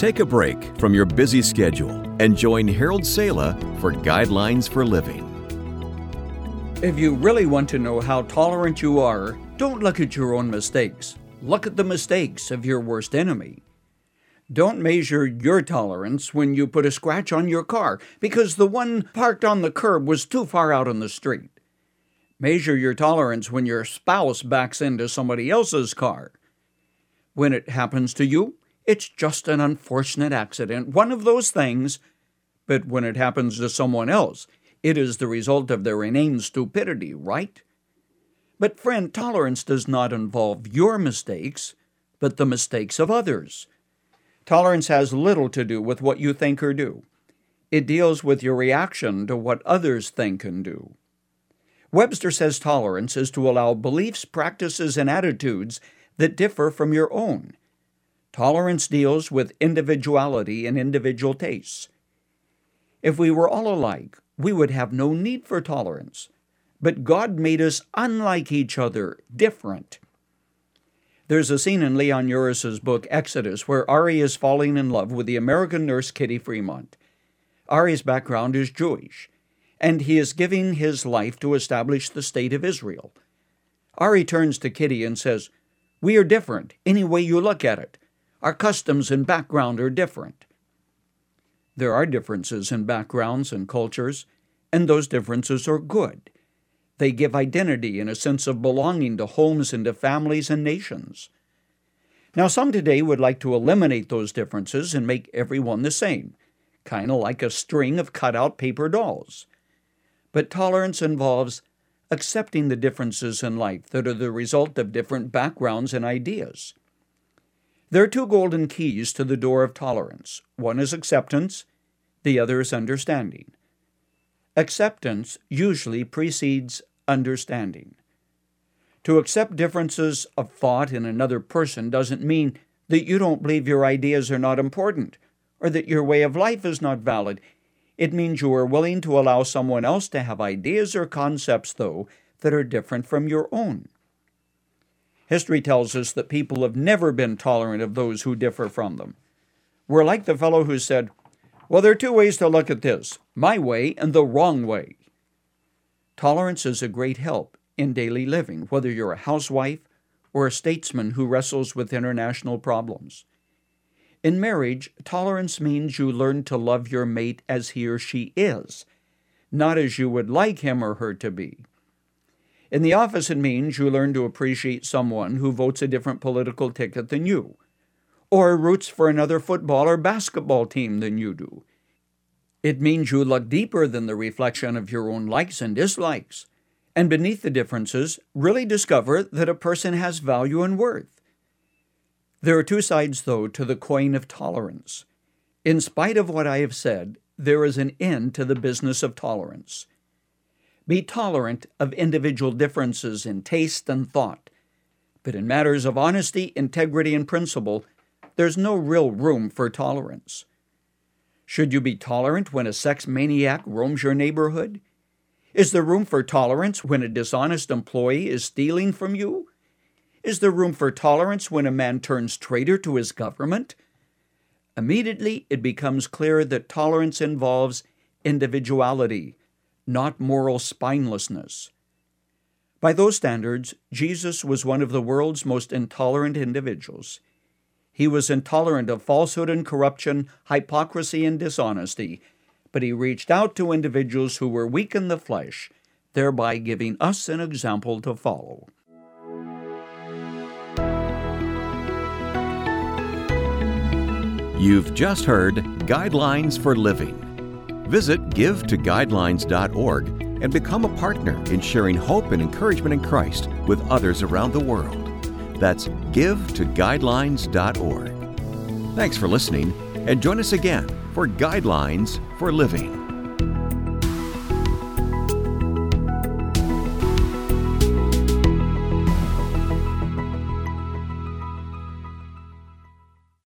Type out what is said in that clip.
Take a break from your busy schedule and join Harold Sala for Guidelines for Living. If you really want to know how tolerant you are, don't look at your own mistakes. Look at the mistakes of your worst enemy. Don't measure your tolerance when you put a scratch on your car because the one parked on the curb was too far out on the street. Measure your tolerance when your spouse backs into somebody else's car. When it happens to you, it's just an unfortunate accident, one of those things, but when it happens to someone else, it is the result of their inane stupidity, right? But friend, tolerance does not involve your mistakes, but the mistakes of others. Tolerance has little to do with what you think or do. It deals with your reaction to what others think and do. Webster says tolerance is to allow beliefs, practices, and attitudes that differ from your own. Tolerance deals with individuality and individual tastes. If we were all alike, we would have no need for tolerance. But God made us unlike each other, different. There's a scene in Leon Uris's book, Exodus, where Ari is falling in love with the American nurse Kitty Fremont. Ari's background is Jewish, and he is giving his life to establish the state of Israel. Ari turns to Kitty and says, "We are different, any way you look at it. Our customs and background are different." There are differences in backgrounds and cultures, and those differences are good. They give identity and a sense of belonging to homes and to families and nations. Now, some today would like to eliminate those differences and make everyone the same, kind of like a string of cut-out paper dolls. But tolerance involves accepting the differences in life that are the result of different backgrounds and ideas. There are two golden keys to the door of tolerance. One is acceptance, the other is understanding. Acceptance usually precedes understanding. To accept differences of thought in another person doesn't mean that you don't believe your ideas are not important or that your way of life is not valid. It means you are willing to allow someone else to have ideas or concepts, though, that are different from your own. History tells us that people have never been tolerant of those who differ from them. We're like the fellow who said, "Well, there are two ways to look at this, my way and the wrong way." Tolerance is a great help in daily living, whether you're a housewife or a statesman who wrestles with international problems. In marriage, tolerance means you learn to love your mate as he or she is, not as you would like him or her to be. In the office, it means you learn to appreciate someone who votes a different political ticket than you, or roots for another football or basketball team than you do. It means you look deeper than the reflection of your own likes and dislikes, and beneath the differences, really discover that a person has value and worth. There are two sides, though, to the coin of tolerance. In spite of what I have said, there is an end to the business of tolerance. Be tolerant of individual differences in taste and thought, but in matters of honesty, integrity, and principle, there's no real room for tolerance. Should you be tolerant when a sex maniac roams your neighborhood? Is there room for tolerance when a dishonest employee is stealing from you? Is there room for tolerance when a man turns traitor to his government? Immediately, it becomes clear that tolerance involves individuality, not moral spinelessness. By those standards, Jesus was one of the world's most intolerant individuals. He was intolerant of falsehood and corruption, hypocrisy and dishonesty, but he reached out to individuals who were weak in the flesh, thereby giving us an example to follow. You've just heard Guidelines for Living. Visit givetoguidelines.org and become a partner in sharing hope and encouragement in Christ with others around the world. That's givetoguidelines.org. Thanks for listening, and join us again for Guidelines for Living.